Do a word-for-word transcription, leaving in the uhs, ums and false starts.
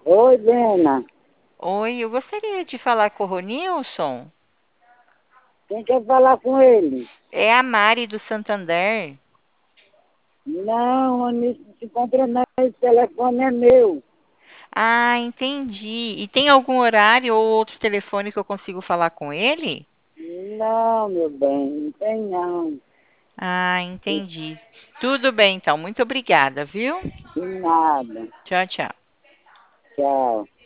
Oi, Bena. Oi, eu gostaria de falar com o Ronilson. Quem quer falar com ele? É a Mari do Santander. Não, Onísio, se encontra não, esse telefone é meu. Ah, entendi. E tem algum horário ou outro telefone que eu consigo falar com ele? Não, meu bem, não tem não. Ah, entendi. Tudo bem, então. Muito obrigada, viu? De nada. Tchau, tchau. Tchau.